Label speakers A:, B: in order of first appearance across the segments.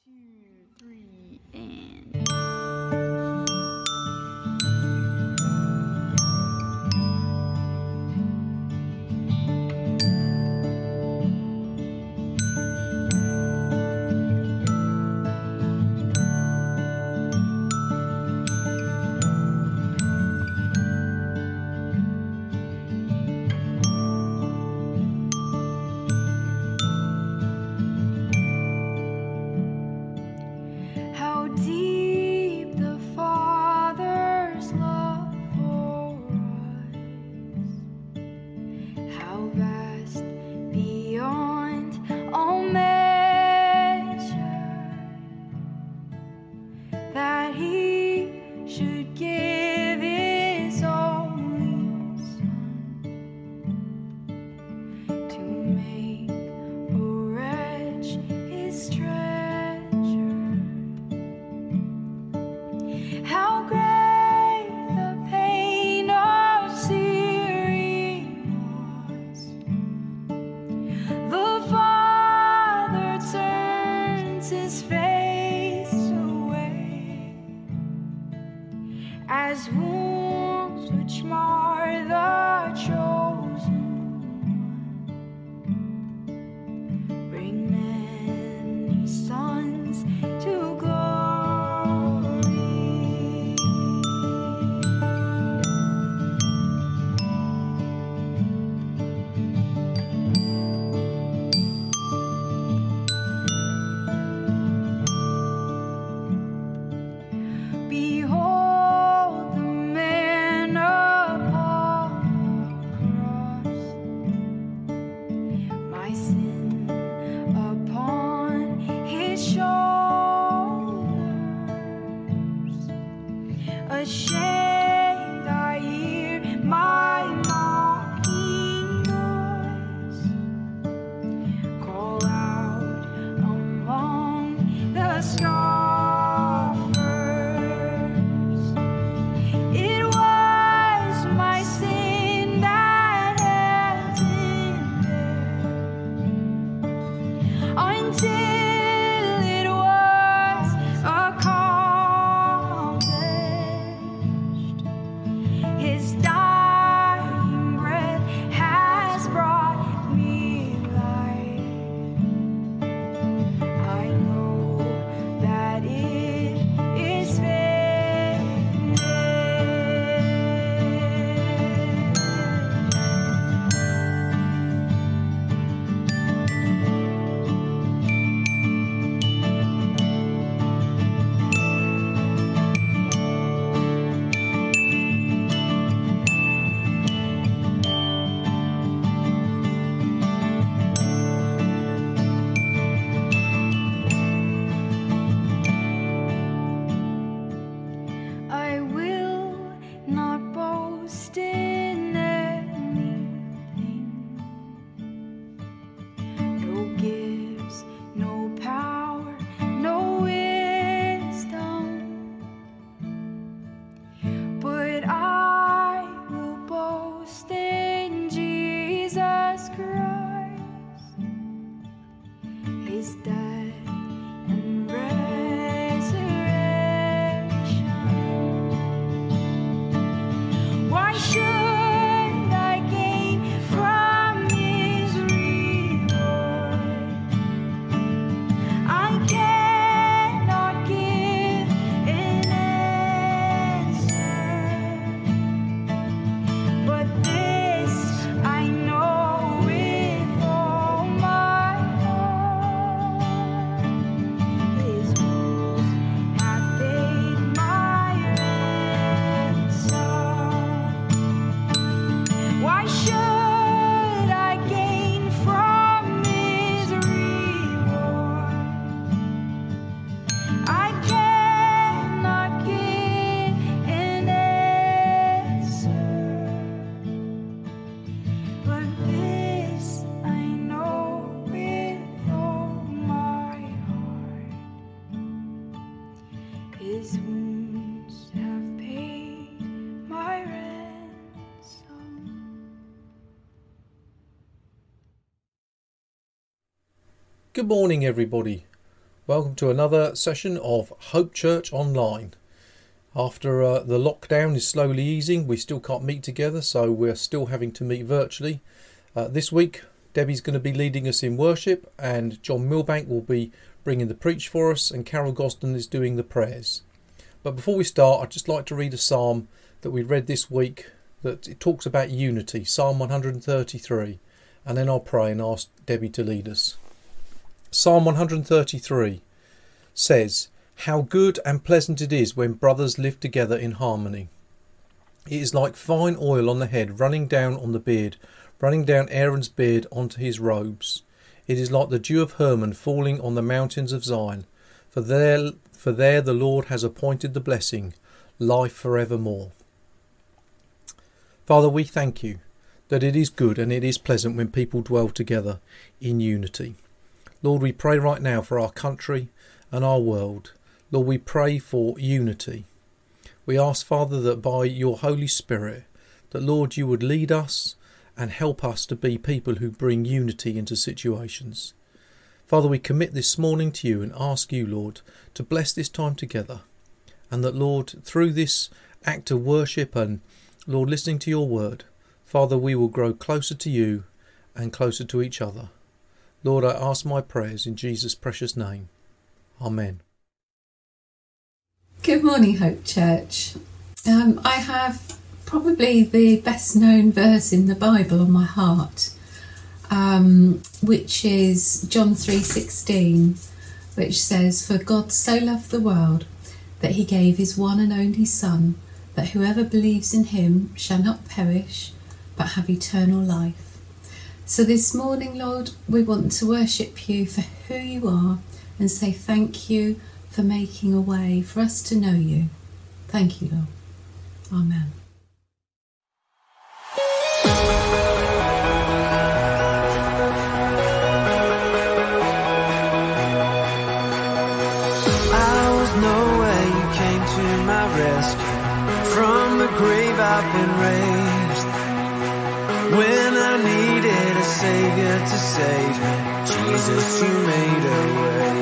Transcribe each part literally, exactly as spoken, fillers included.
A: two, three, and... How deep the Father's love for us, how vast beyond all measure, that He should give His only Son to make a wretch His treasure. How great the pain of seeing lost. The Father turns His face away, as wounds which mar the chosen one bring many sons to glory. Behold the man upon the cross, my sin upon His shoulders. Ashamed, I hear my mocking voice call out among the scoffers. It was my sin that held Him there until it was accomplished. His dying breath has brought me life. I know that it is finished. I will not boast in anything, no gifts, no power, no wisdom, but I will boast in Jesus Christ, His death and resurrection. Why should I gain from His reward? I cannot give an answer, but this I know with all my heart: His wounds have paid my ransom. Why should I gain from His reward? I cannot give an answer, but this I know with all my heart: His wounds have paid my ransom.
B: Good morning, everybody. Welcome to another session of Hope Church Online. After uh, the lockdown is slowly easing, we still can't meet together, so we're still having to meet virtually. Uh, this week, Debbie's going to be leading us in worship, and John Milbank will be bringing the preach for us, and Carol Gosden is doing the prayers. But before we start, I'd just like to read a psalm that we read this week that it talks about unity, Psalm one hundred thirty-three, and then I'll pray and ask Debbie to lead us. Psalm one hundred thirty-three says, "How good and pleasant it is when brothers live together in harmony. It is like fine oil on the head running down on the beard, running down Aaron's beard onto his robes. It is like the dew of Hermon falling on the mountains of Zion. For there, for there the Lord has appointed the blessing, life forevermore." Father, we thank you that it is good and it is pleasant when people dwell together in unity. Lord, we pray right now for our country and our world. Lord, we pray for unity. We ask, Father, that by your Holy Spirit, that, Lord, you would lead us and help us to be people who bring unity into situations. Father, we commit this morning to you and ask you, Lord, to bless this time together. And that, Lord, through this act of worship and, Lord, listening to your word, Father, we will grow closer to you and closer to each other. Lord, I ask my prayers in Jesus' precious name. Amen.
C: Good morning, Hope Church. Um, I have probably the best known verse in the Bible on my heart, um, which is John three sixteen, which says, "For God so loved the world that he gave his one and only Son, that whoever believes in him shall not perish, but have eternal life." So this morning, Lord, we want to worship you for who you are and say thank you for making a way for us to know you. Thank you, Lord. Amen.
D: I was nowhere, you came to my rescue. From the grave I've been raised. When I needed a savior to save me, Jesus, you made a way.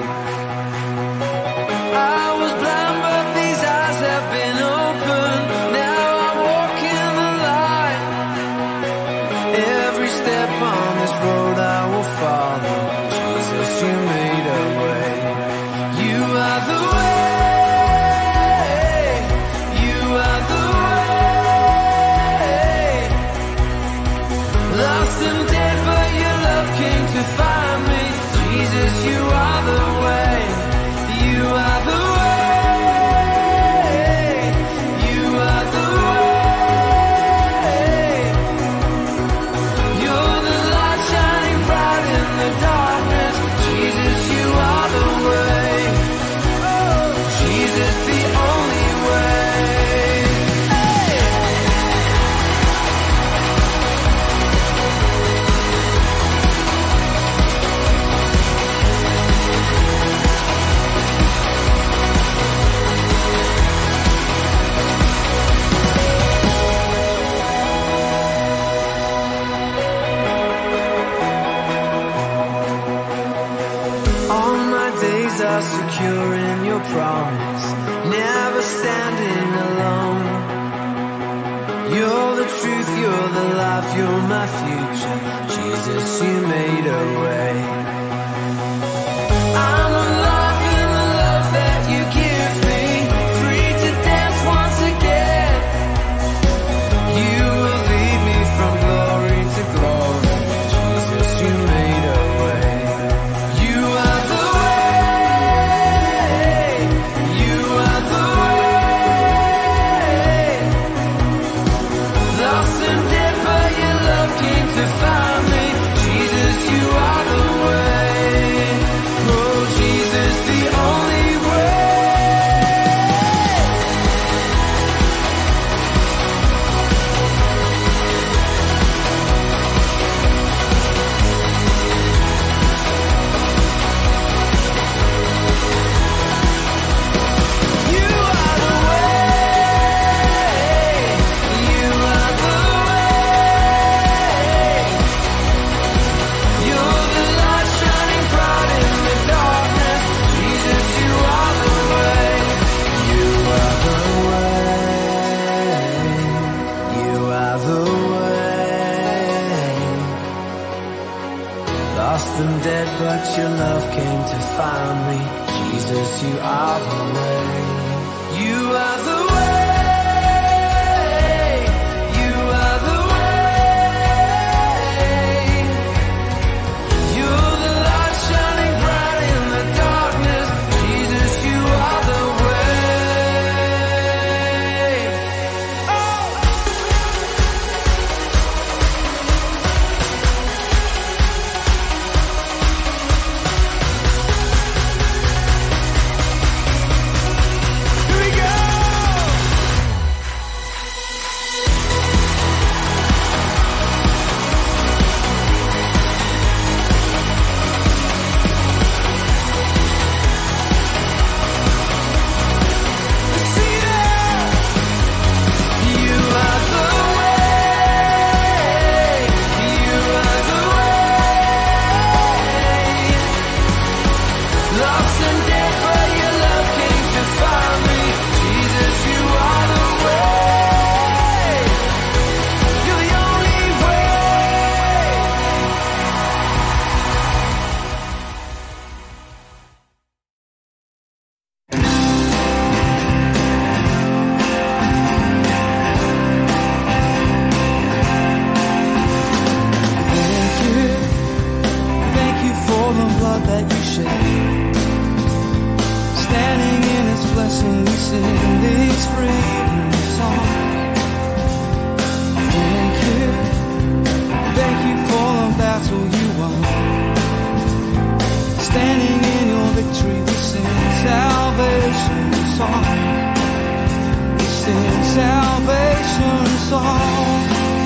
D: I was blind, but these eyes have been opened. Now I walk in the light. Every step on this road I will follow. Jesus, you made a way. You are the way. You are the way. Lost and dead, but your love came to find me. Jesus, you are the way. You are the way. You are the way. You're the light shining bright in the darkness. Jesus, you are the way. Oh, Jesus, the only way. Hey! All my days are secure in your promise, never standing alone. You're the truth, you're the life, you're my future. Jesus, you made a way. I'm alive in the love that you give me, free to dance once again. You will lead me from glory to glory. Jesus, you made a way. You are the way. You are the way. Lost and dead, but your love came to find me. Jesus, you are the way. but your love came to find me. Jesus, you are the way. You are the way. You are the way. You're the light shining bright in the darkness. Jesus, you are the way. Oh! Here we go! See that? You are the way. You are the way. Lost and dead, but your love came to find me. Jesus, you are the way. You're the only way. Thank you, thank you for the blood that you shed. Standing in His blessing, we sing these freedom songs. Thank you, thank you for the battle you won. Standing in your victory, we sing salvation songs. We sing salvation songs.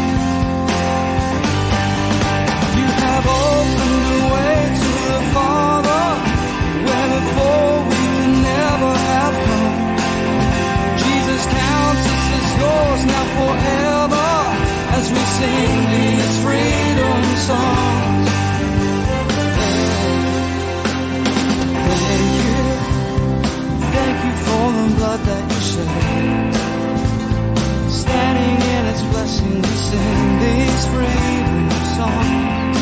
D: You have opened the way to the Father, where before we could never have come. Jesus counts us as yours now forever, as we sing these freedom songs. Thank you, thank you for the blood that you shed. Standing in its blessing, we sing these freedom songs.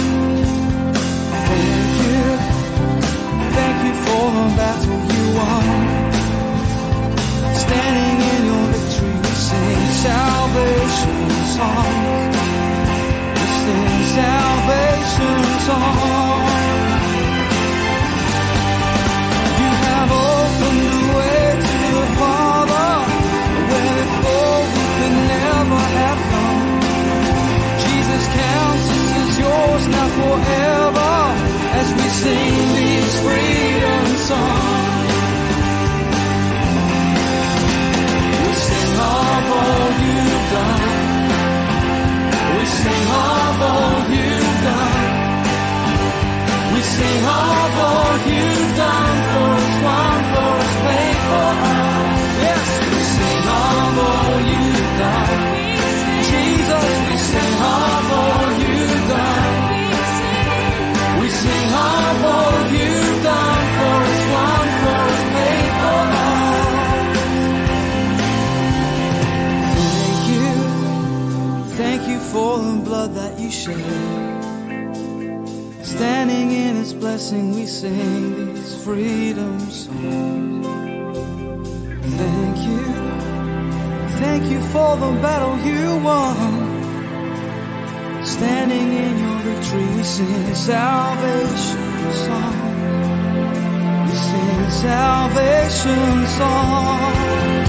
D: Thank you, thank you for the battle you won. Standing in your victory, we sing salvation songs. We sing salvation songs. You have opened the way to the Father, where before we could never have come. Jesus counts us as yours now forever, as we sing these freedom songs. We sing of all you've done. We sing of all you've done. We sing of all you've done for us, won for us, paid for us. Yes, we sing of all you've done. Jesus, we sing of all you've done. We sing of all you've done for us, won for us, paid for us. Thank you, thank you for the blood that you shed. Standing in His blessing, we sing these freedom songs. Thank you, thank you for the battle you won. Standing in your victory, we sing salvation songs. We sing salvation songs.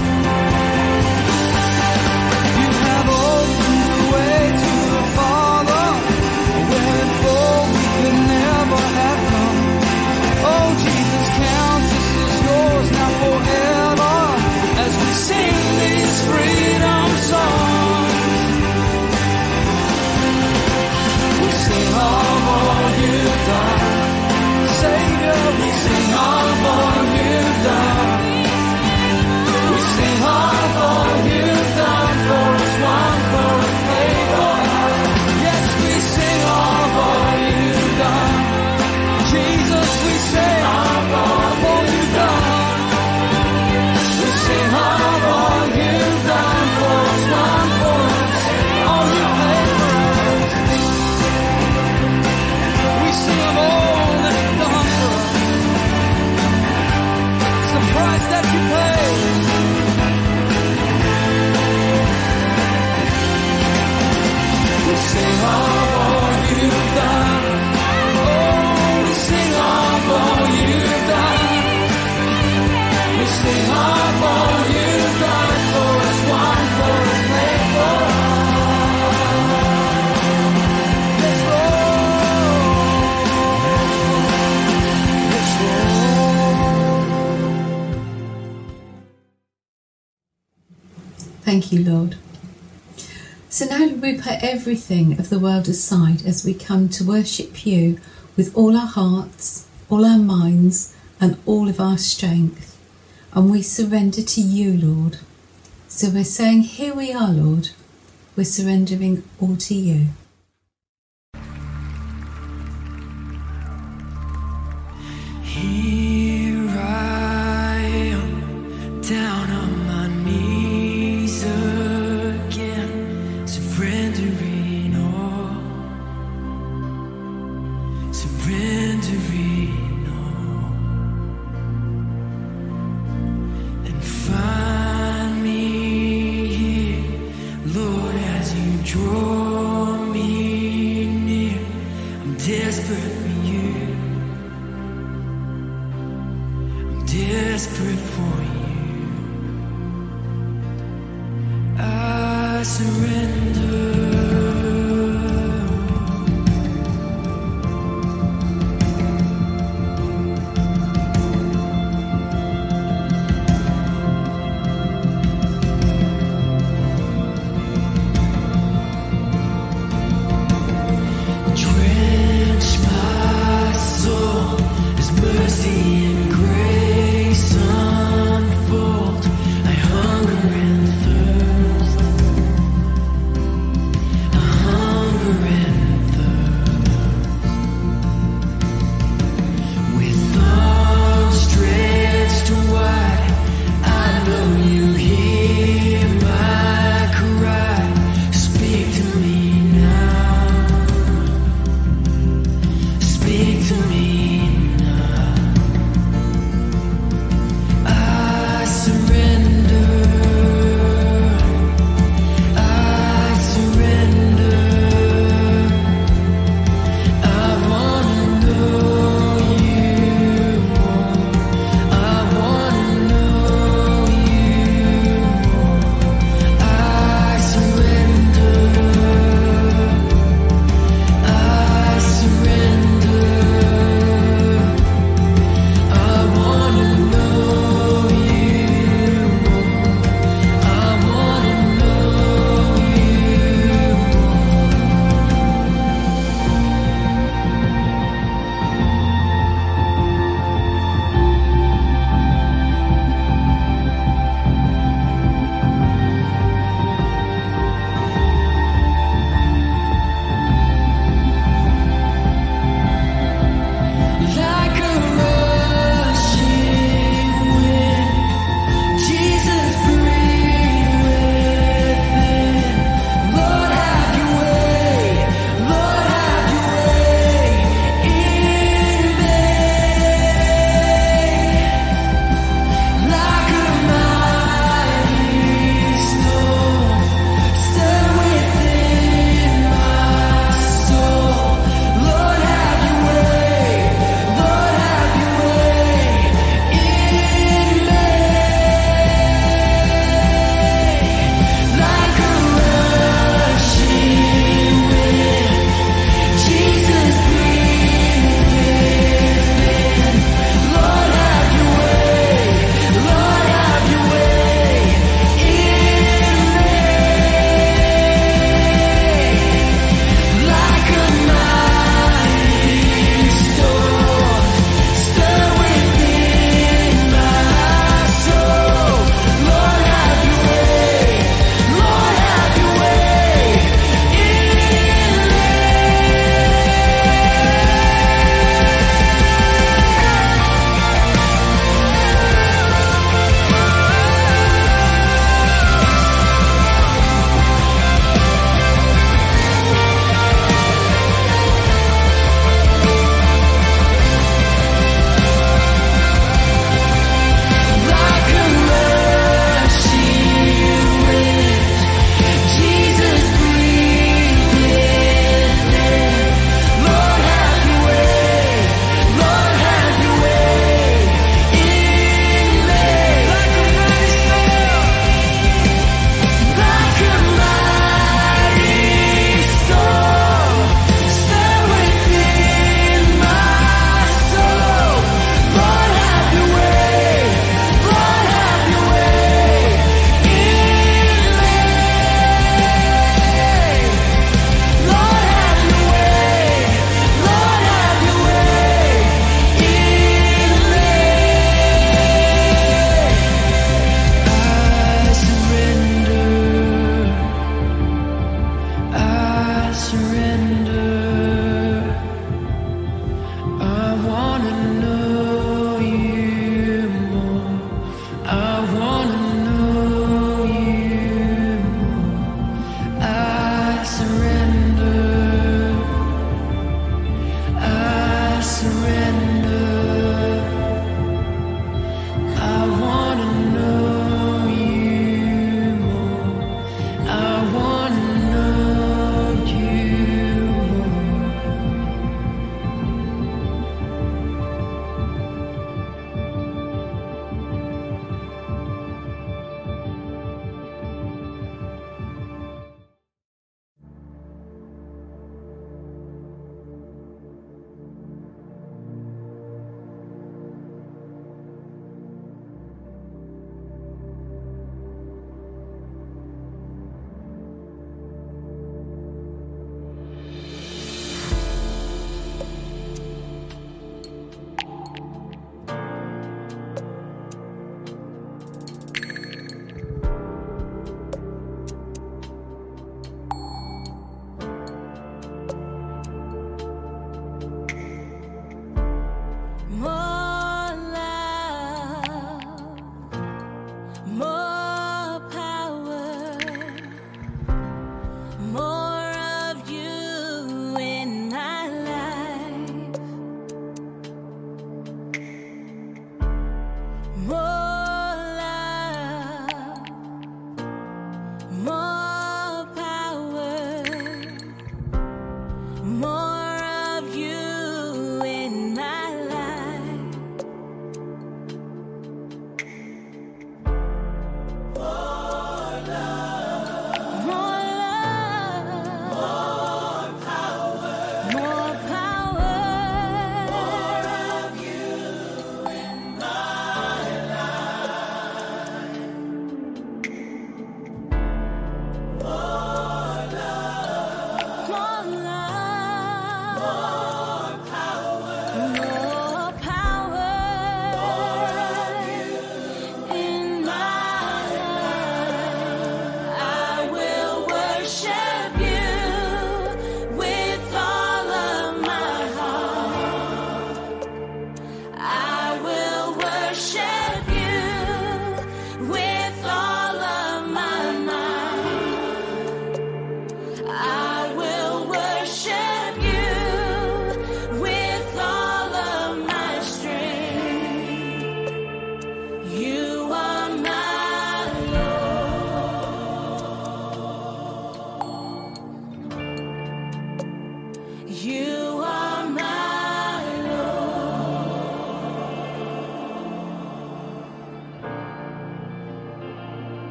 D: You have opened the way to the Father, where before we could never have come. Oh, Jesus counts us as yours now forever, as we sing these freedom songs. We sing of all you've done. Savior, we sing of all you've done.
C: Thank you, Lord. So now we put everything of the world aside as we come to worship you with all our hearts, all our minds, and all of our strength. And we surrender to you, Lord. So we're saying, here we are, Lord. We're surrendering all to you.
D: Here I am, down on my knees again, surrendering all, surrendering all, and find me here, Lord, as you draw me near. I'm desperate for you. Desperate for you, I surrender. Drench my soul as mercy and grace unfold. I hunger and thirst.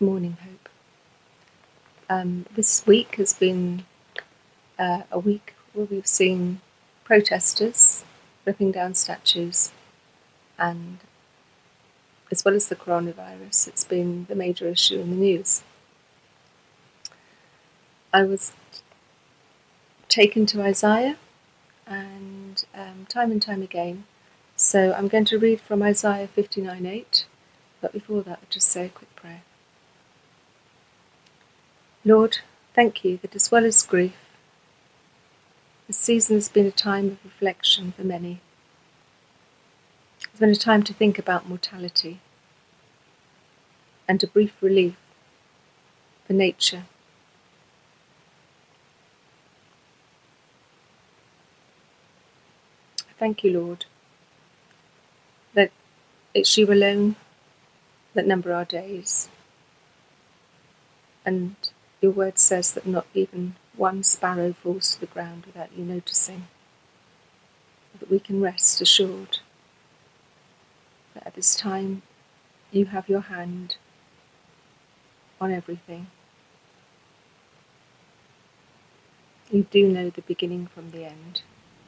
E: morning, Hope. Um, this week has been uh, a week where we've seen protesters ripping down statues, and as well as the coronavirus, it's been the major issue in the news. I was taken to Isaiah, and um, time and time again, so I'm going to read from Isaiah fifty-nine eight, but before that I'll just say a quick prayer. Lord, thank you that as well as grief, this season has been a time of reflection for many. It's been a time to think about mortality and a brief relief for nature. Thank you, Lord, that it's you alone that number our days. And your word says that not even one sparrow falls to the ground without you noticing. That we can rest assured that at this time you have your hand on everything. You do know the beginning from the end.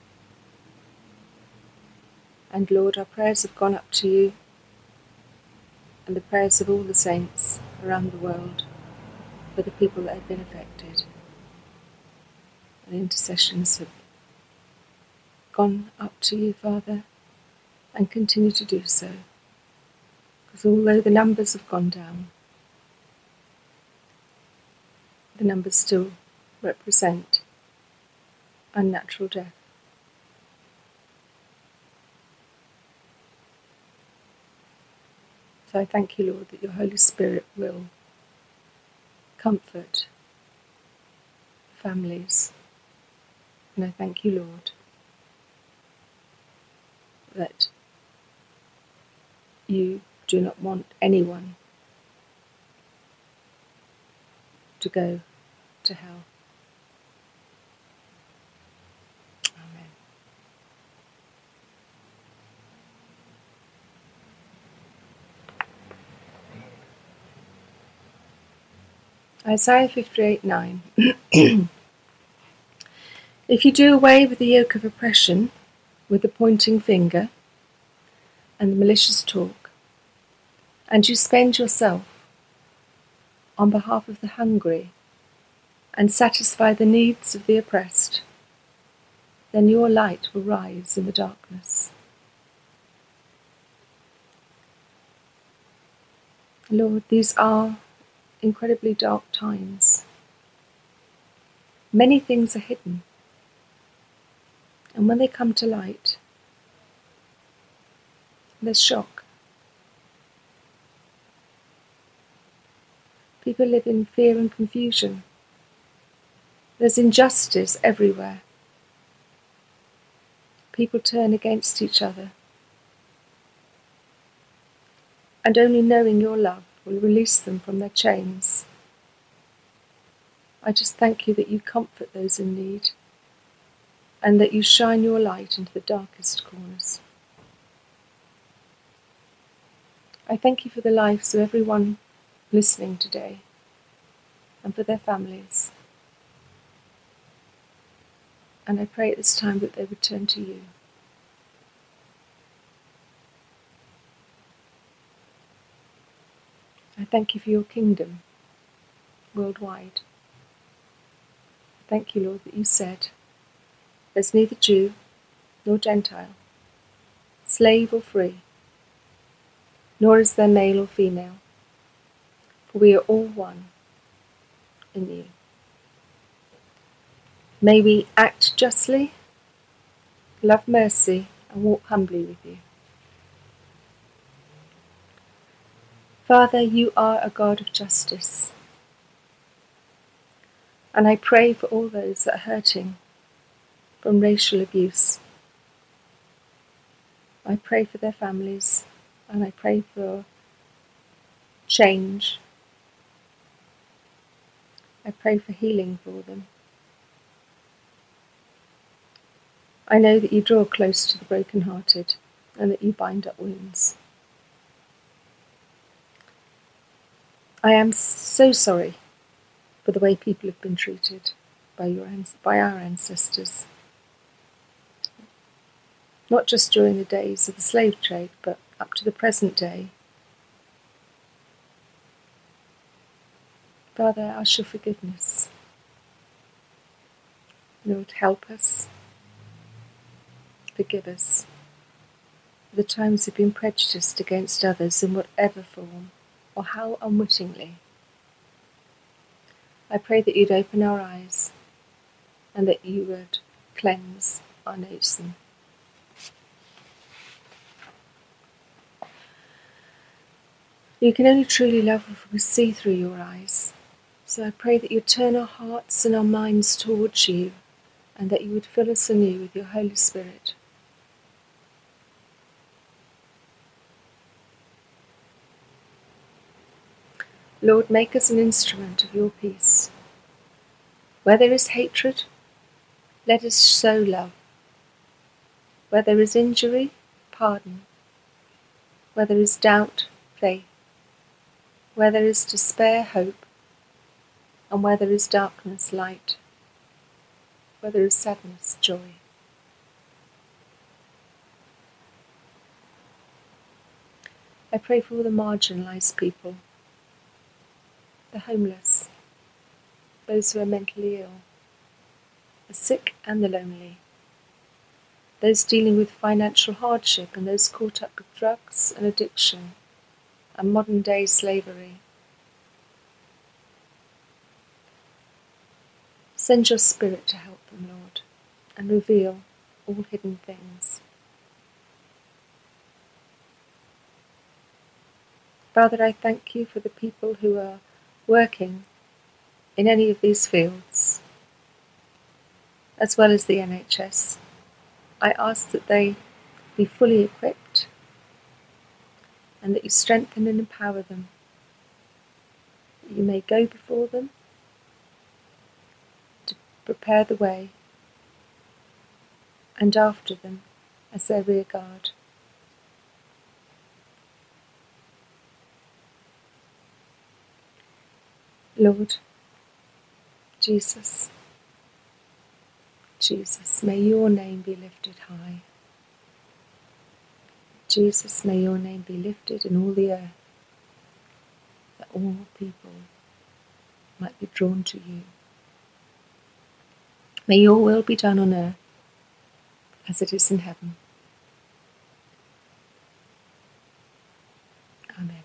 E: And Lord, our prayers have gone up to you, and the prayers of all the saints around the world for the people that have been affected. And intercessions have gone up to you, Father, and continue to do so. Because although the numbers have gone down, the numbers still represent unnatural death. So I thank you, Lord, that your Holy Spirit will comfort families. And I thank you, Lord, that you do not want anyone to go to hell. Amen. Isaiah fifty-eight nine. If you do away with the yoke of oppression, with the pointing finger and the malicious talk, and you spend yourself on behalf of the hungry and satisfy the needs of the oppressed, then your light will rise in the darkness. Lord, these are incredibly dark times. Many things are hidden, and when they come to light, there's shock. People live in fear and confusion. There's injustice everywhere. People turn against each other. And only knowing your love will release them from their chains. I just thank you that you comfort those in need, and that you shine your light into the darkest corners. I thank you for the lives of everyone listening today, and for their families. And I pray at this time that they would turn to you. I thank you for your kingdom worldwide. Thank you, Lord, that you said, there's neither Jew nor Gentile, slave or free, nor is there male or female, for we are all one in you. May we act justly, love mercy, and walk humbly with you. Father, you are a God of justice, and I pray for all those that are hurting from racial abuse. I pray for their families, and I pray for change. I pray for healing for them. I know that you draw close to the brokenhearted, and that you bind up wounds. I am so sorry for the way people have been treated by your by our ancestors. Not just during the days of the slave trade, but up to the present day. Father, I ask your forgiveness. Lord, help us. Forgive us for the times we've been prejudiced against others in whatever form or how unwittingly. I pray that you'd open our eyes and that you would cleanse our nation. You can only truly love if we see through your eyes. So I pray that you turn our hearts and our minds towards you, and that you would fill us anew with your Holy Spirit. Lord, make us an instrument of your peace. Where there is hatred, let us sow love. Where there is injury, pardon. Where there is doubt, faith. Where there is despair, hope. And where there is darkness, light. Where there is sadness, joy. I pray for all the marginalised people, the homeless, those who are mentally ill, the sick and the lonely, those dealing with financial hardship and those caught up with drugs and addiction and modern-day slavery. Send your Spirit to help them, Lord, and reveal all hidden things. Father, I thank you for the people who are working in any of these fields, as well as the N H S. I ask that they be fully equipped and that you strengthen and empower them, that you may go before them to prepare the way and after them as their rear guard. Lord, Jesus, Jesus, may your name be lifted high. Jesus, may your name be lifted in all the earth, that all people might be drawn to you. May your will be done on earth as it is in heaven. Amen.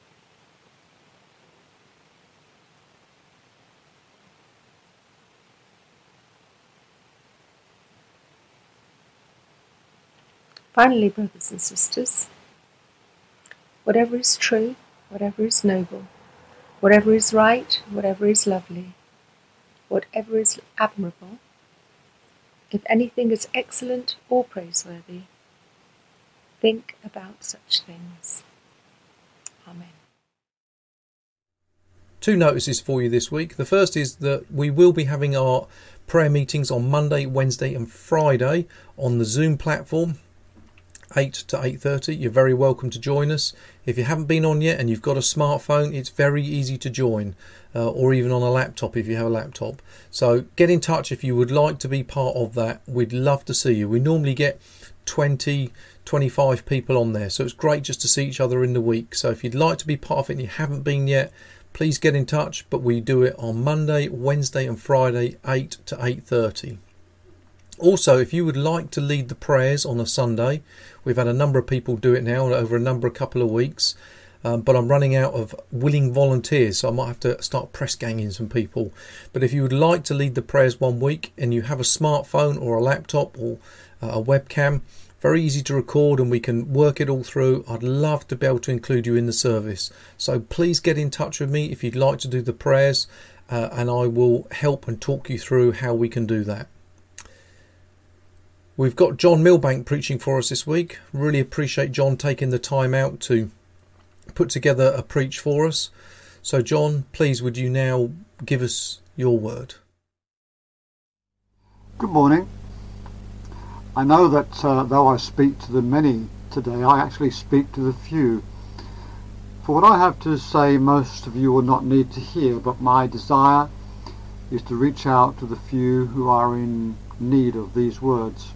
E: Finally, brothers and sisters, whatever is true, whatever is noble, whatever is right, whatever is lovely, whatever is admirable, if anything is excellent or praiseworthy, think about such things. Amen.
B: Two notices for you this week. The first is that we will be having our prayer meetings on Monday, Wednesday and Friday on the Zoom platform, eight to eight thirty. You're very welcome to join us. If you haven't been on yet and you've got a smartphone, it's very easy to join, uh, or even on a laptop if you have a laptop. So get in touch if you would like to be part of that. We'd love to see you. We normally get twenty, twenty-five people on there, so it's great just to see each other in the week. So if you'd like to be part of it and you haven't been yet, please get in touch. But we do it on Monday, Wednesday and Friday, eight to eight thirty. Also, if you would like to lead the prayers on a Sunday, we've had a number of people do it now over a number of couple of weeks, um, but I'm running out of willing volunteers, so I might have to start press ganging some people. But if you would like to lead the prayers one week and you have a smartphone or a laptop or a webcam, very easy to record and we can work it all through. I'd love to be able to include you in the service. So please get in touch with me if you'd like to do the prayers, uh, and I will help and talk you through how we can do that. We've got John Milbank preaching for us this week. Really appreciate John taking the time out to put together a preach for us. So John, please would you now give us your word?
F: Good morning. I know that uh, though I speak to the many today, I actually speak to the few. For what I have to say most of you will not need to hear, but my desire is to reach out to the few who are in need of these words.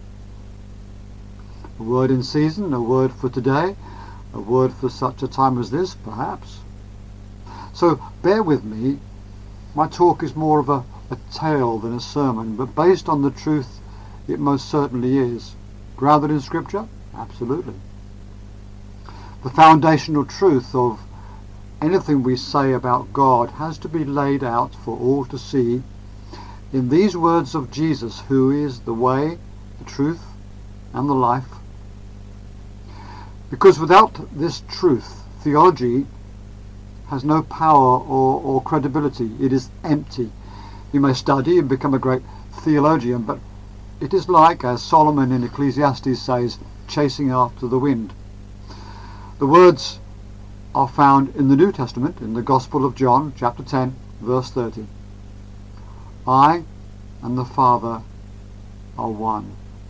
F: A word in season, a word for today, a word for such a time as this, perhaps. So bear with me. My talk is more of a, a tale than a sermon, but based on the truth it most certainly is. Grounded in Scripture? Absolutely. The foundational truth of anything we say about God has to be laid out for all to see in these words of Jesus, who is the way, the truth, and the life. Because without this truth, theology has no power or, or credibility. It is empty. You may study and become a great theologian, but it is like, as Solomon in Ecclesiastes says, chasing after the wind. The words are found in the New Testament, in the Gospel of John, chapter ten, verse thirty. I and the Father are one.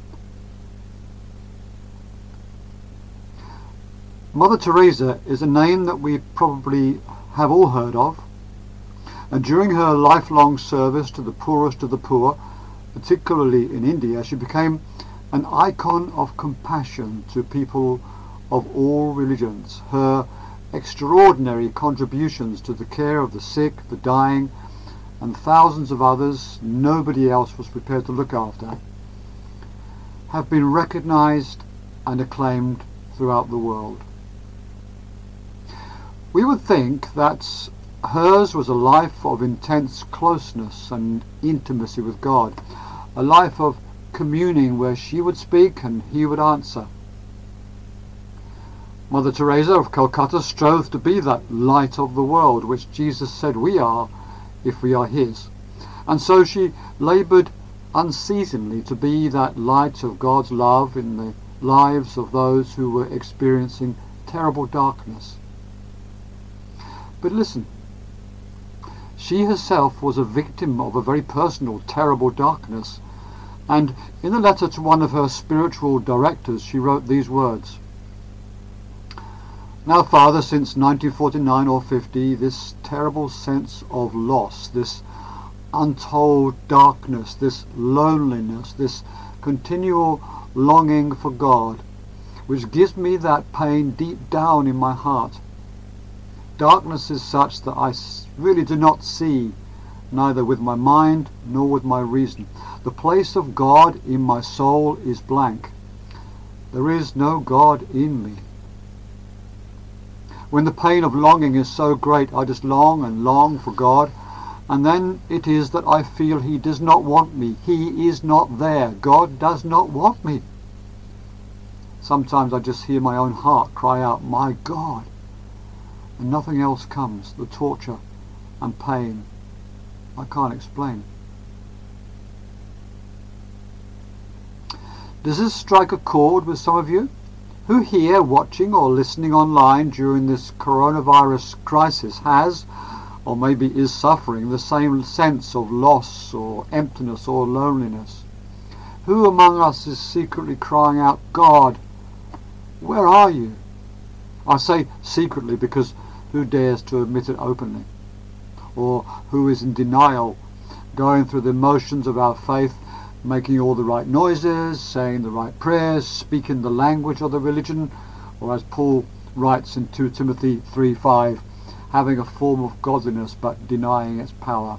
F: Mother Teresa is a name that we probably have all heard of, and during her lifelong service to the poorest of the poor, particularly in India, she became an icon of compassion to people of all religions. Her extraordinary contributions to the care of the sick, the dying, and thousands of others nobody else was prepared to look after, have been recognized and acclaimed throughout the world. We would think that hers was a life of intense closeness and intimacy with God, a life of communing where she would speak and he would answer. Mother Teresa of Calcutta strove to be that light of the world which Jesus said we are if we are his. And so she laboured unceasingly to be that light of God's love in the lives of those who were experiencing terrible darkness. But listen, she herself was a victim of a very personal, terrible darkness, and in a letter to one of her spiritual directors she wrote these words: Now, Father, since nineteen forty-nine or fifty, this terrible sense of loss, this untold darkness, this loneliness, this continual longing for God, which gives me that pain deep down in my heart. Darkness is such that I really do not see, neither with my mind nor with my reason. The place of God in my soul is blank. There is no God in me. When the pain of longing is so great, I just long and long for God, and then it is that I feel he does not want me. He is not there. God does not want me. Sometimes I just hear my own heart cry out, my God, and nothing else comes. The torture and pain I can't explain. Does this strike a chord with some of you? Who here, watching or listening online during this coronavirus crisis, has, or maybe is suffering, the same sense of loss or emptiness or loneliness? Who among us is secretly crying out, God, where are you? I say secretly because who dares to admit it openly? Or who is in denial, going through the motions of our faith, making all the right noises, saying the right prayers, speaking the language of the religion, or as Paul writes in Second Timothy three five, having a form of godliness but denying its power.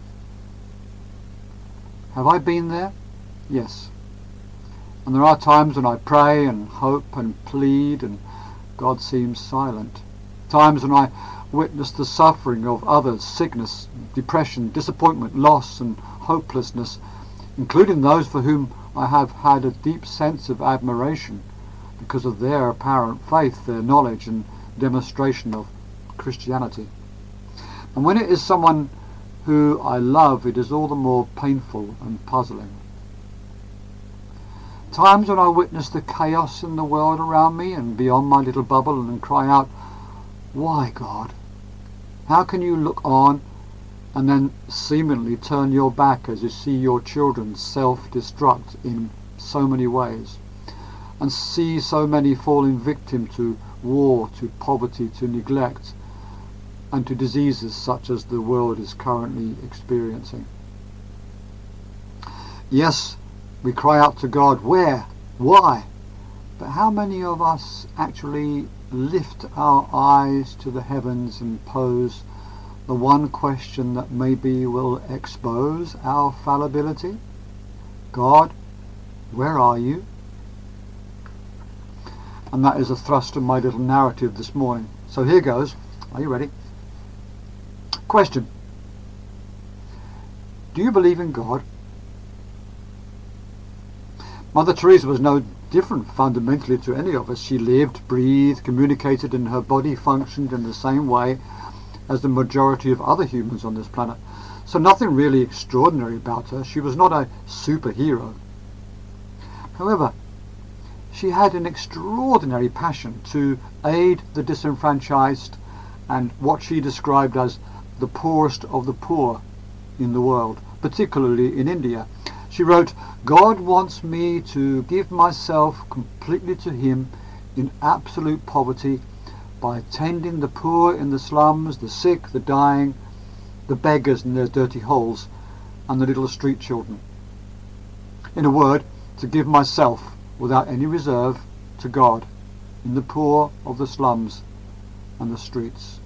F: Have I been there? Yes. And there are times when I pray and hope and plead and God seems silent. Times when I witness the suffering of others, sickness, depression, disappointment, loss and hopelessness, including those for whom I have had a deep sense of admiration because of their apparent faith, their knowledge and demonstration of Christianity. And when it is someone who I love, it is all the more painful and puzzling. Times when I witness the chaos in the world around me and beyond my little bubble and cry out, why, God? How can you look on and then seemingly turn your back as you see your children self-destruct in so many ways, and see so many falling victim to war, to poverty, to neglect, and to diseases such as the world is currently experiencing. Yes, we cry out to God, where? Why? But how many of us actually lift our eyes to the heavens and pose the one question that maybe will expose our fallibility? God, where are you? And that is a thrust of my little narrative this morning. So here goes. Are you ready? Question. Do you believe in God? Mother Teresa was no different fundamentally to any of us. She lived, breathed, communicated, and her body functioned in the same way as the majority of other humans on this planet. So nothing really extraordinary about her. She was not a superhero. However, she had an extraordinary passion to aid the disenfranchised and what she described as the poorest of the poor in the world, particularly in India. She wrote, God wants me to give myself completely to him in absolute poverty by tending the poor in the slums, the sick, the dying, the beggars in their dirty holes, and the little street children. In a word, to give myself without any reserve to God in the poor of the slums and the streets.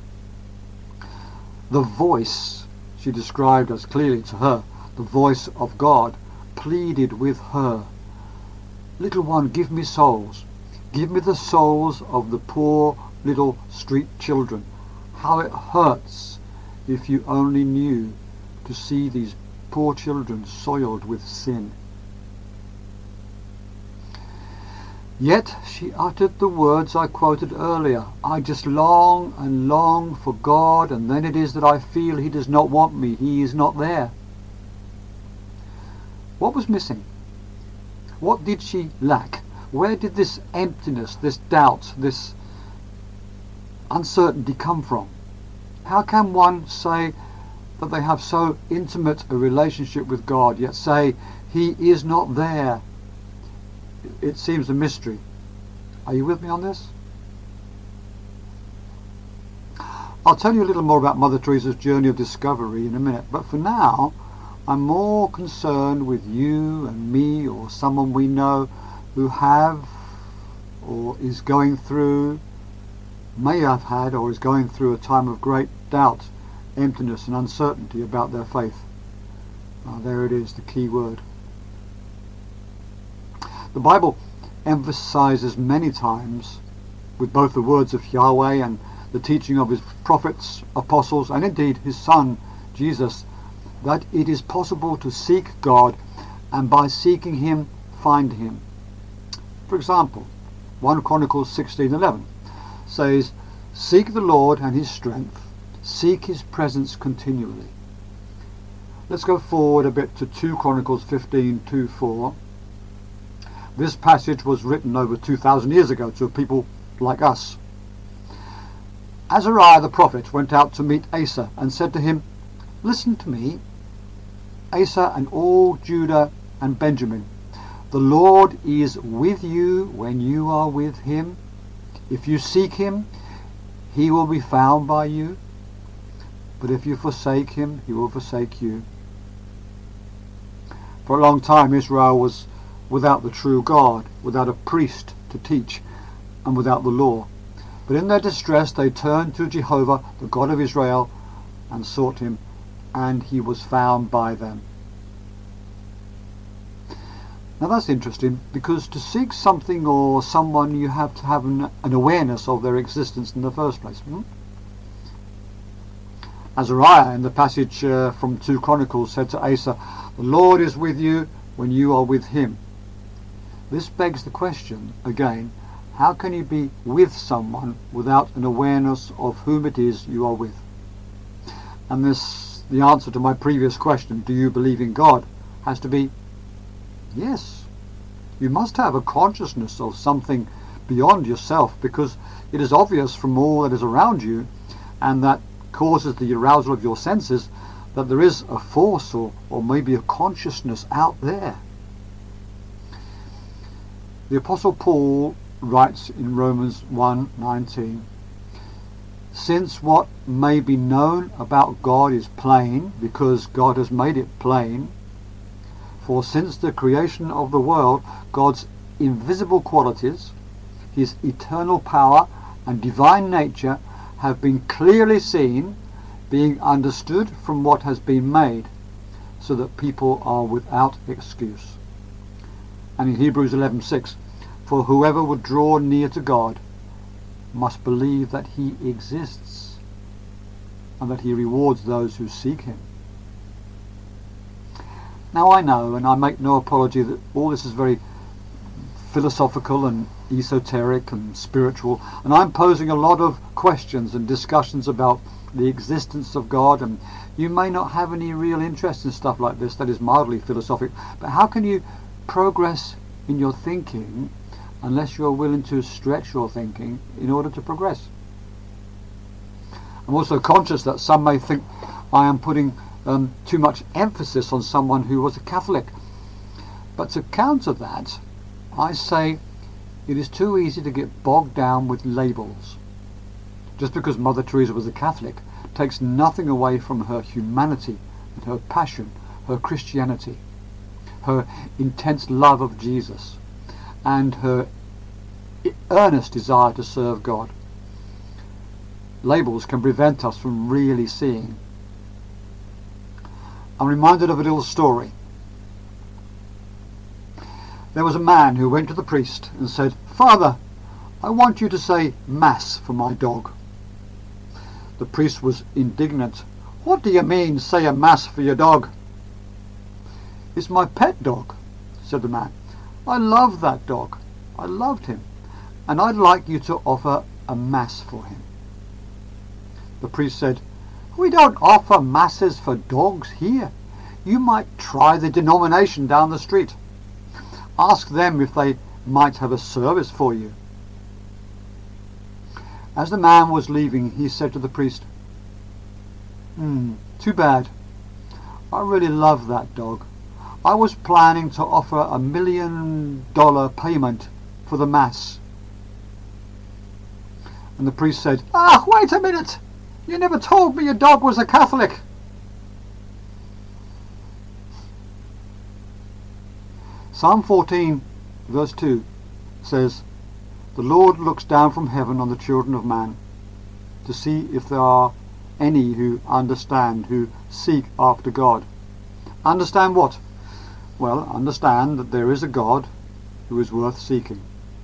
F: The voice, she described as clearly to her, the voice of God, pleaded with her, little one, give me souls. Give me the souls of the poor little street children. How it hurts if you only knew to see these poor children soiled with sin. Yet she uttered the words I quoted earlier. I just long and long for God, and then it is that I feel he does not want me. He is not there. What was missing? What did she lack? Where did this emptiness, this doubt, this uncertainty come from? How can one say that they have so intimate a relationship with God, yet say he is not there? It seems a mystery. Are you with me on this? I'll tell you a little more about Mother Teresa's journey of discovery in a minute, but for now I'm more concerned with you and me or someone we know who have or is going through, may have had or is going through a time of great doubt, emptiness and uncertainty about their faith. Oh, there it is, the key word. The Bible emphasizes many times, with both the words of Yahweh and the teaching of his prophets, apostles, and indeed his Son, Jesus, that it is possible to seek God and by seeking him, find him. For example, First Chronicles sixteen eleven says, seek the Lord and his strength, seek his presence continually. Let's go forward a bit to Second Chronicles fifteen two four. This passage was written over two thousand years ago to people like us. Azariah the prophet went out to meet Asa and said to him, listen to me, Asa and all Judah and Benjamin. The Lord is with you when you are with him. If you seek him, he will be found by you. But if you forsake him, he will forsake you. For a long time Israel was without the true God, without a priest to teach, and without the law. But in their distress they turned to Jehovah, the God of Israel, and sought him, and he was found by them. Now that's interesting, because to seek something or someone you have to have an, an awareness of their existence in the first place. Hmm? Azariah in the passage uh, from Second Chronicles said to Asa, the Lord is with you when you are with him. This begs the question again, how can you be with someone without an awareness of whom it is you are with? And this, the answer to my previous question, do you believe in God, has to be yes. You must have a consciousness of something beyond yourself, because it is obvious from all that is around you, and that causes the arousal of your senses, that there is a force or, or maybe a consciousness out there. The Apostle Paul writes in Romans one nineteen, since what may be known about God is plain, because God has made it plain, for since the creation of the world, God's invisible qualities, his eternal power and divine nature have been clearly seen, being understood from what has been made, so that people are without excuse. And in Hebrews eleven six, for whoever would draw near to God must believe that he exists and that he rewards those who seek him. Now I know, and I make no apology, that all this is very philosophical and esoteric and spiritual, and I'm posing a lot of questions and discussions about the existence of God, and you may not have any real interest in stuff like this that is mildly philosophic, but how can you progress in your thinking unless you're willing to stretch your thinking in order to progress? I'm also conscious that some may think I am putting um, too much emphasis on someone who was a Catholic, but to counter that, I say it is too easy to get bogged down with labels. Just because Mother Teresa was a Catholic takes nothing away from her humanity and her passion, her Christianity, her intense love of Jesus, and her earnest desire to serve God. Labels can prevent us from really seeing. I'm reminded of a little story. There was a man who went to the priest and said, "Father, I want you to say Mass for my dog." The priest was indignant. "What do you mean, say a Mass for your dog?" "It's my pet dog," said the man. "I love that dog. I loved him, and I'd like you to offer a Mass for him." The priest said, "We don't offer Masses for dogs here. You might try the denomination down the street. Ask them if they might have a service for you." As the man was leaving, he said to the priest, Hmm, too bad. I really love that dog. I was planning to offer a million dollar payment for the Mass." And the priest said, "Ah, wait a minute. You never told me your dog was a Catholic." Psalm fourteen, verse two says, "The Lord looks down from heaven on the children of man to see if there are any who understand, who seek after God." Understand what? Well, understand that there is a God who is worth seeking.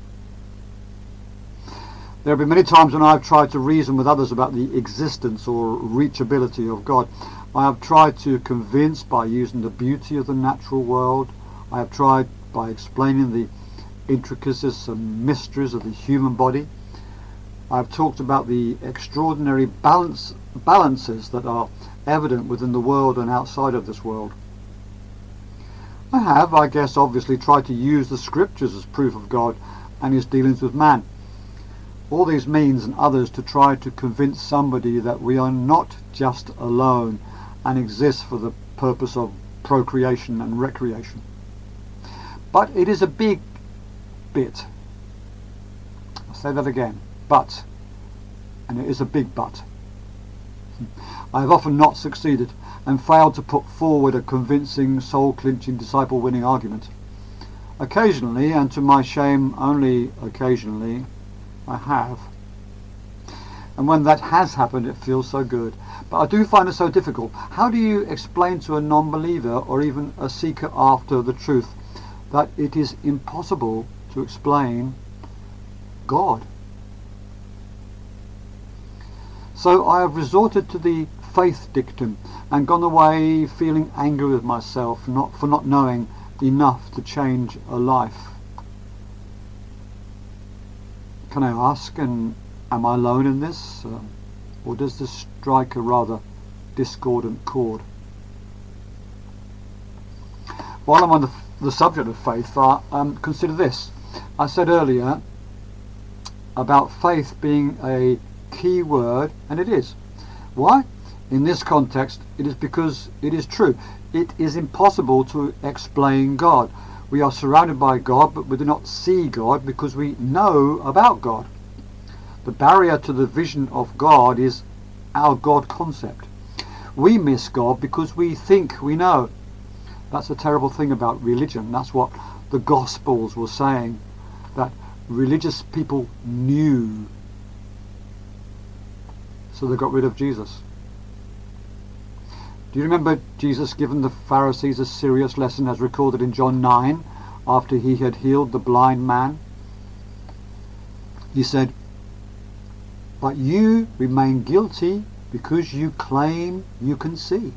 F: There have been many times when I have tried to reason with others about the existence or reachability of God. I have tried to convince by using the beauty of the natural world. I have tried by explaining the intricacies and mysteries of the human body. I have talked about the extraordinary balance, balances that are evident within the world and outside of this world. I have, I guess, obviously tried to use the scriptures as proof of God and his dealings with man. All these means and others to try to convince somebody that we are not just alone and exist for the purpose of procreation and recreation. But it is a big bit. I'll say that again. But. And it is a big but. I have often not succeeded and failed to put forward a convincing, soul-clinching, disciple-winning argument. Occasionally, and to my shame only occasionally, I have. And when that has happened, it feels so good. But I do find it so difficult. How do you explain to a non-believer or even a seeker after the truth that it is impossible to explain God? So I have resorted to the faith dictum and gone away feeling angry with myself not for not knowing enough to change a life. Can I ask, and am I alone in this? Um, or does this strike a rather discordant chord? While I'm on the, the subject of faith, I, um, consider this. I said earlier about faith being a key word, and it is. Why? In this context, it is because it is true. It is impossible to explain God. We are surrounded by God, but we do not see God because we know about God. The barrier to the vision of God is our God concept. We miss God because we think we know. That's a terrible thing about religion. That's what the Gospels were saying, that religious people knew. So they got rid of Jesus. Do you remember Jesus giving the Pharisees a serious lesson as recorded in John nine after he had healed the blind man? He said, "But you remain guilty because you claim you can see."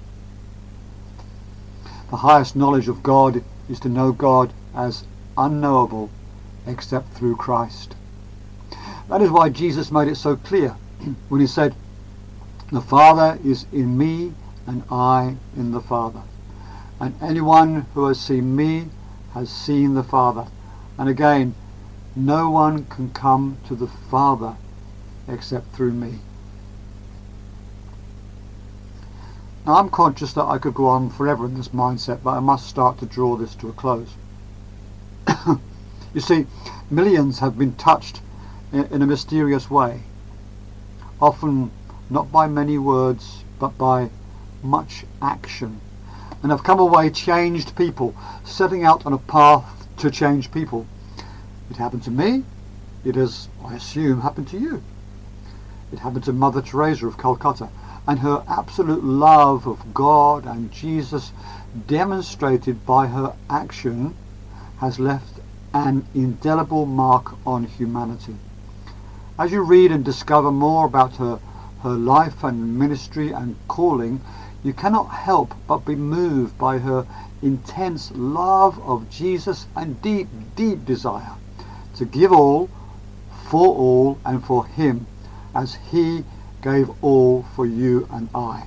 F: The highest knowledge of God is to know God as unknowable except through Christ. That is why Jesus made it so clear when he said, "The Father is in me and I in the Father. And anyone who has seen me has seen the Father." And again, no one can come to the Father except through me. Now I'm conscious that I could go on forever in this mindset, but I must start to draw this to a close. You see, millions have been touched in, in a mysterious way, often not by many words, but by much action, and have come away changed people, setting out on a path to change people. It happened to me. It has, I assume, happened to you. It happened to Mother Teresa of Calcutta, and her absolute love of God and Jesus, demonstrated by her action, has left an indelible mark on humanity. As you read and discover more about her, her life and ministry and calling, you cannot help but be moved by her intense love of Jesus and deep, deep desire to give all, for all, and for him, as he gave all for you and I.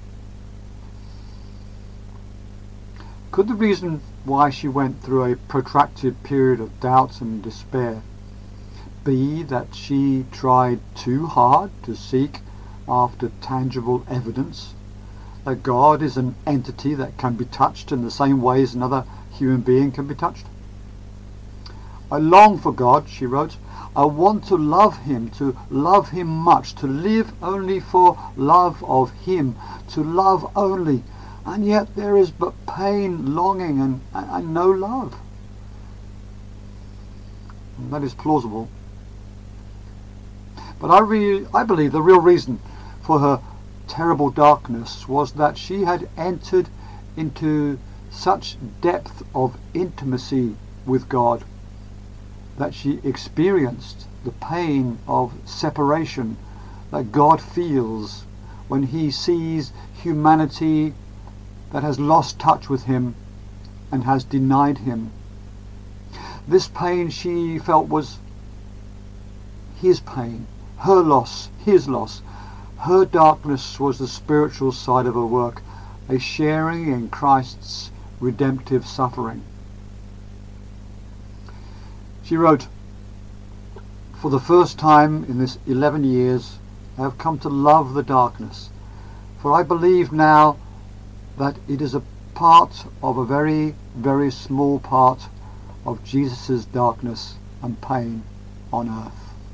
F: Could the reason why she went through a protracted period of doubt and despair be that she tried too hard to seek after tangible evidence that God is an entity that can be touched in the same way as another human being can be touched? "I long for God," she wrote. "I want to love him, to love him much, to live only for love of him, to love only, and yet there is but pain, longing, and, and no love." And that is plausible. But I, re- I believe the real reason for her terrible darkness was that she had entered into such depth of intimacy with God that she experienced the pain of separation that God feels when he sees humanity that has lost touch with him and has denied him. This pain she felt was his pain, her loss, his loss. Her darkness was the spiritual side of her work, a sharing in Christ's redemptive suffering. She wrote, "For the first time in this eleven years, I have come to love the darkness, for I believe now that it is a part of a very, very small part of Jesus' darkness and pain on earth."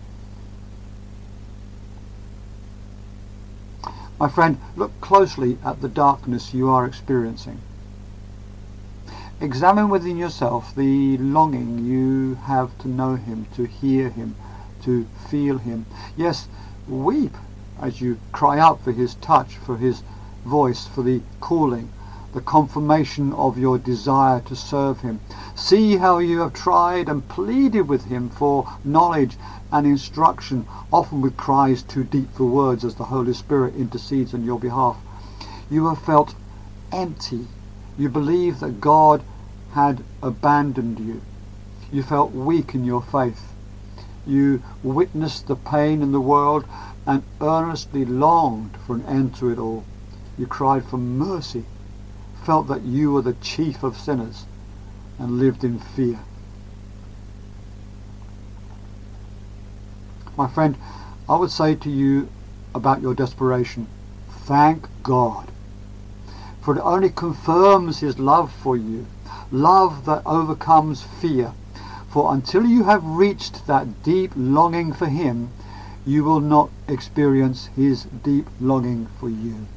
F: My friend, look closely at the darkness you are experiencing. Examine within yourself the longing you have to know him, to hear him, to feel him. Yes, weep as you cry out for his touch, for his voice, for the calling, the confirmation of your desire to serve him. See how you have tried and pleaded with him for knowledge and instruction, often with cries too deep for words as the Holy Spirit intercedes on your behalf. You have felt empty. You believed that God had abandoned you. You felt weak in your faith. You witnessed the pain in the world and earnestly longed for an end to it all. You cried for mercy, felt that you were the chief of sinners, and lived in fear. My friend, I would say to you about your desperation, thank God, for it only confirms his love for you. love that overcomes fear. For until you have reached that deep longing for him, you will not experience his deep longing for you.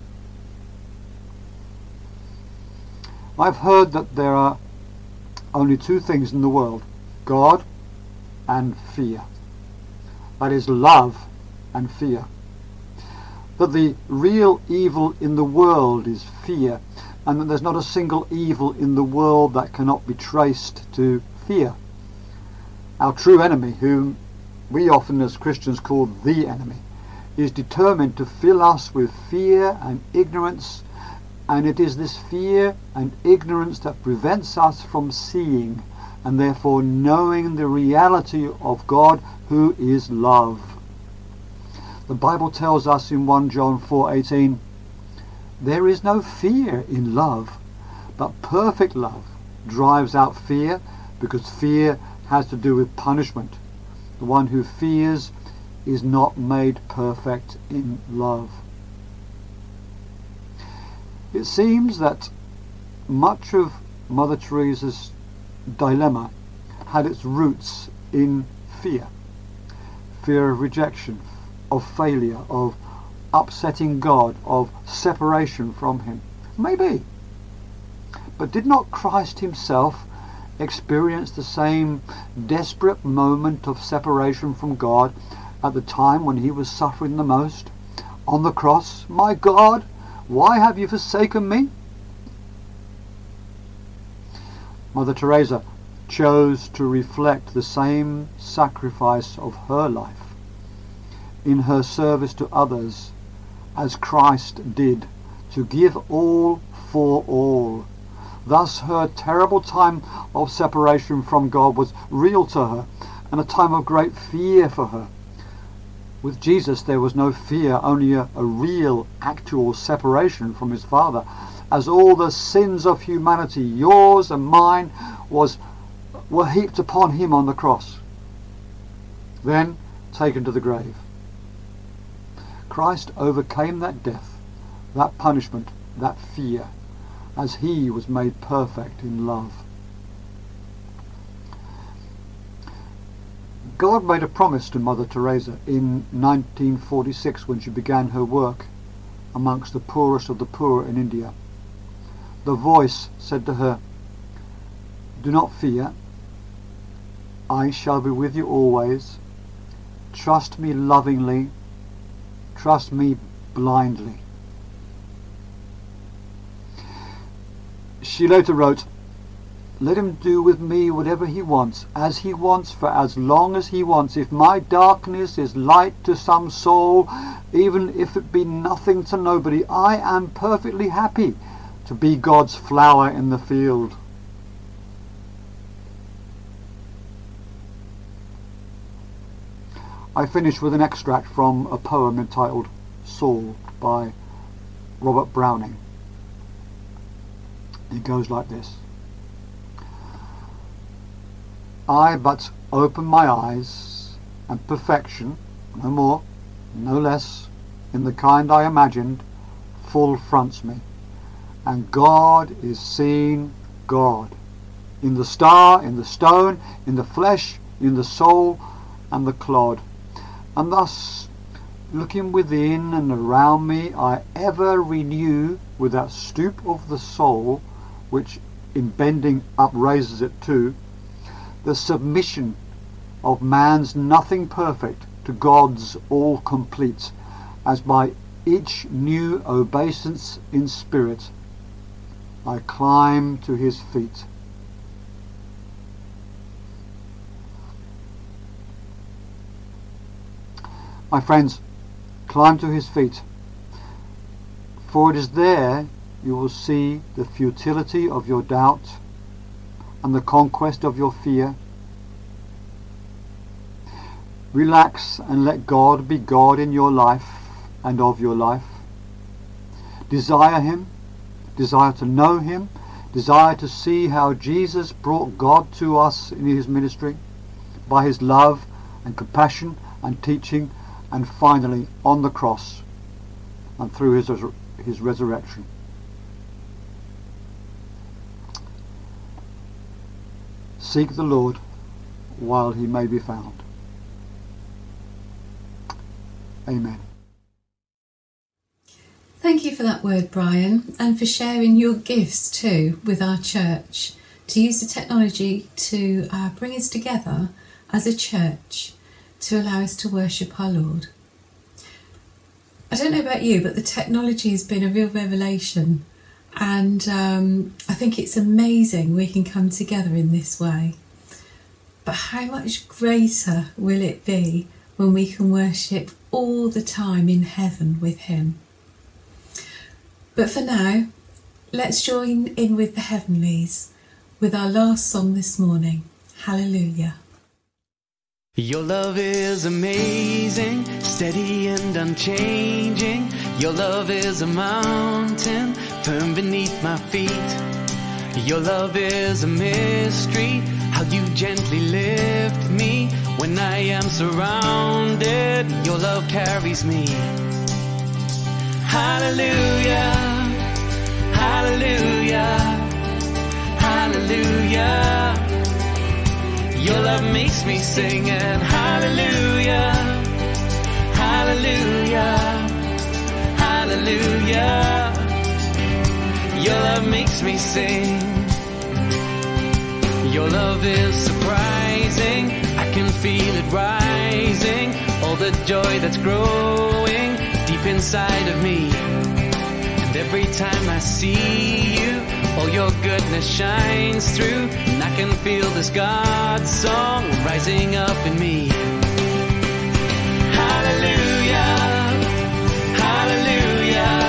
F: I've heard that there are only two things in the world, God and fear. That is, love and fear. That the real evil in the world is fear, and that there's not a single evil in the world that cannot be traced to fear. Our true enemy, whom we often as Christians call the enemy, is determined to fill us with fear and ignorance, and it is this fear and ignorance that prevents us from seeing and therefore knowing the reality of God, who is love. The Bible tells us in First John four eighteen, there is no fear in love, but perfect love drives out fear, because fear has to do with punishment. The one who fears is not made perfect in love. It seems that much of Mother Teresa's dilemma had its roots in fear. Fear of rejection, of failure, of upsetting God, of separation from him. Maybe. But did not Christ himself experience the same desperate moment of separation from God at the time when he was suffering the most? On the cross, my God, why have you forsaken me? Mother Teresa chose to reflect the same sacrifice of her life in her service to others as Christ did, to give all for all. Thus her terrible time of separation from God was real to her, and a time of great fear for her. With Jesus there was no fear, only a, a real, actual separation from his Father, as all the sins of humanity, yours and mine, was were heaped upon him on the cross, then taken to the grave. Christ overcame that death, that punishment, that fear, as he was made perfect in love. God made a promise to Mother Teresa in nineteen forty-six when she began her work amongst the poorest of the poor in India. The voice said to her, "Do not fear. I shall be with you always. Trust me lovingly. Trust me blindly." She later wrote, "Let him do with me whatever he wants, as he wants, for as long as he wants. If my darkness is light to some soul, even if it be nothing to nobody, I am perfectly happy to be God's flower in the field." I finish with an extract from a poem entitled Saul by Robert Browning. It goes like this. I but open my eyes, and perfection, no more, no less, in the kind I imagined, full fronts me. And God is seen, God, in the star, in the stone, in the flesh, in the soul, and the clod. And thus, looking within and around me, I ever renew with that stoop of the soul, which in bending upraises it too, the submission of man's nothing perfect to God's all complete, as by each new obeisance in spirit I climb to his feet. My friends, climb to his feet, for it is there you will see the futility of your doubt and the conquest of your fear. Relax and let God be God in your life and of your life. Desire him, desire to know him, desire to see how Jesus brought God to us in his ministry by his love and compassion and teaching, and finally on the cross and through his, his resurrection. Seek the Lord while he may be found. Amen.
C: Thank you for that word, Brian, and for sharing your gifts too with our church, to use the technology to uh, bring us together as a church to allow us to worship our Lord. I don't know about you, but the technology has been a real revelation, and um, I think it's amazing we can come together in this way. But how much greater will it be when we can worship all the time in heaven with him? But for now, let's join in with the heavenlies with our last song this morning, Hallelujah.
D: Your love is amazing, steady and unchanging. Your love is a mountain firm beneath my feet. Your love is a mystery, how you gently lift me when I am surrounded. Your love carries me. Hallelujah, hallelujah, hallelujah. Your love makes me sing, and hallelujah, hallelujah, hallelujah. Your love makes me sing. Your love is surprising, I can feel it rising, all the joy that's growing deep inside of me. And every time I see you, all your goodness shines through, and I can feel this God song rising up in me. Hallelujah, hallelujah,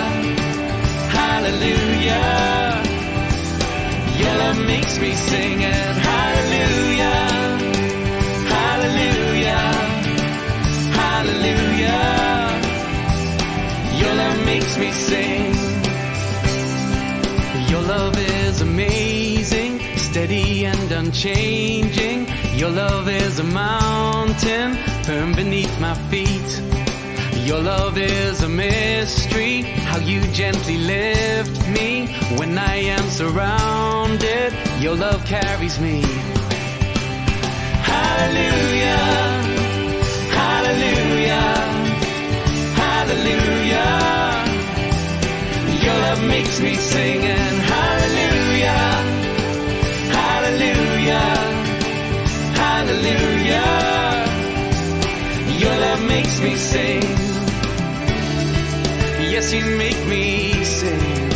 D: hallelujah. Your love makes me sing, and hallelujah, hallelujah, hallelujah. Your love makes me sing. Your love is amazing, steady and unchanging. Your love is a mountain firm beneath my feet. Your love is a mystery, how you gently lift me when I am surrounded. Your love carries me. Hallelujah, hallelujah, hallelujah. Your love makes me sing, and hallelujah, hallelujah, hallelujah. Your love makes me sing. Yes, you make me sing.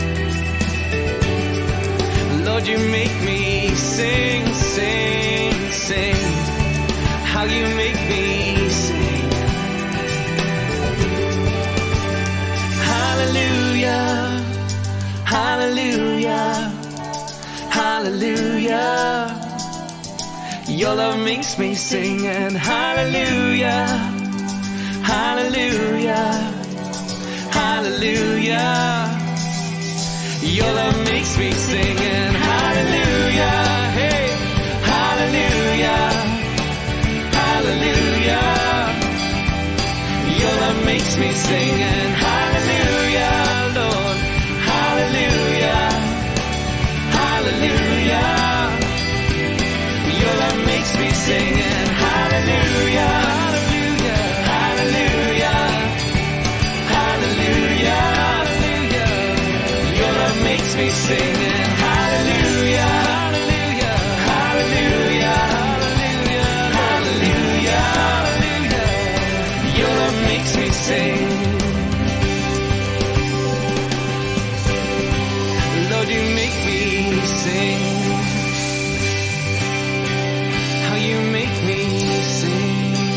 D: Lord, you make me sing, sing, sing. How you make me sing. Hallelujah, hallelujah, hallelujah. Your love makes me sing, and hallelujah, hallelujah, hallelujah. Your love makes me sing, and hallelujah, hey, hallelujah, hallelujah. Your love makes me sing, and hallelujah, Lord, hallelujah, hallelujah. Your love makes me sing, and hallelujah, hallelujah, hallelujah, hallelujah, hallelujah. Your love makes me sing, and hallelujah, hallelujah, hallelujah, hallelujah, hallelujah. Your love makes me sing. Lord, you make me sing. How you make me sing.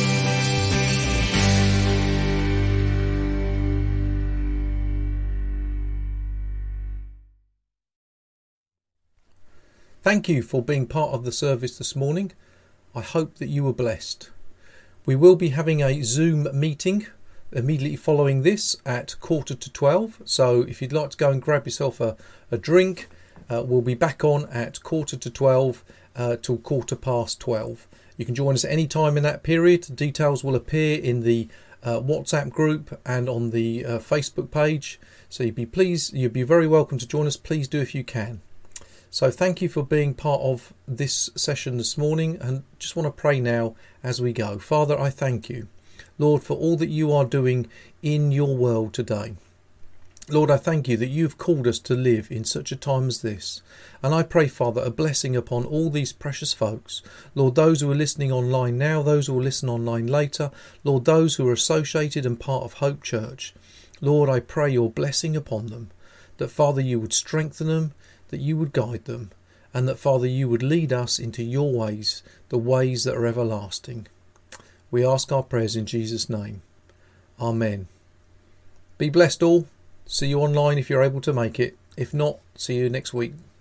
B: Thank you for being part of the service this morning. I hope that you were blessed. We will be having a Zoom meeting immediately following this at quarter to twelve. So if you'd like to go and grab yourself a, a drink, uh, we'll be back on at quarter to twelve uh, till quarter past twelve. You can join us at any time in that period. Details will appear in the uh, WhatsApp group and on the uh, Facebook page. So you'd be pleased, you'd be very welcome to join us. Please do if you can. So thank you for being part of this session this morning, and just want to pray now as we go. Father, I thank you, Lord, for all that you are doing in your world today. Lord, I thank you that you've called us to live in such a time as this. And I pray, Father, a blessing upon all these precious folks. Lord, those who are listening online now, those who will listen online later. Lord, those who are associated and part of Hope Church. Lord, I pray your blessing upon them. That, Father, you would strengthen them, that you would guide them. And that, Father, you would lead us into your ways, the ways that are everlasting. We ask our prayers in Jesus' name. Amen. Be blessed all. See you online if you're able to make it. If not, see you next week.